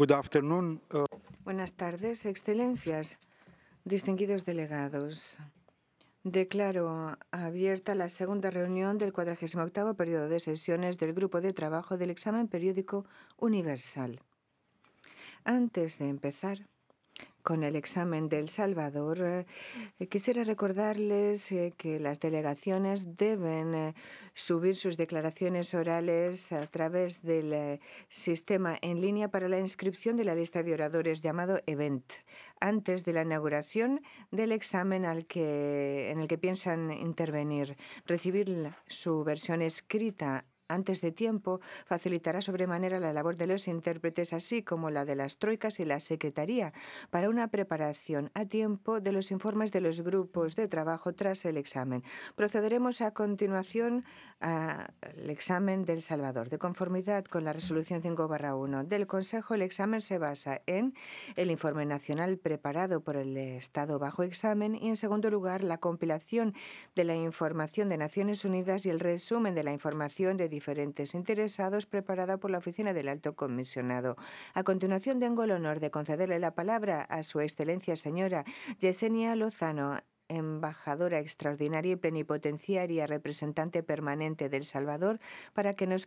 Good afternoon. Buenas tardes, excelencias, distinguidos delegados. Declaro abierta la segunda reunión del 48º periodo de sesiones del Grupo de Trabajo del Examen Periódico Universal. Antes de empezar con el examen de El Salvador, quisiera recordarles que las delegaciones deben subir sus declaraciones orales a través del sistema en línea para la inscripción de la lista de oradores llamado Event, antes de la inauguración del examen en el que piensan intervenir. Recibir su versión escrita antes de tiempo facilitará sobremanera la labor de los intérpretes, así como la de las troicas y la secretaría, para una preparación a tiempo de los informes de los grupos de trabajo tras el examen. Procederemos a continuación al examen de El Salvador. De conformidad con la resolución 5/1 del Consejo, el examen se basa en el informe nacional preparado por el Estado bajo examen y, en segundo lugar, la compilación de la información de Naciones Unidas y el resumen de la información de diferentes interesados preparada por la Oficina del Alto Comisionado. A continuación, tengo el honor de concederle la palabra a Su Excelencia señora Yesenia Lozano, embajadora extraordinaria y plenipotenciaria representante permanente de El Salvador, para que nos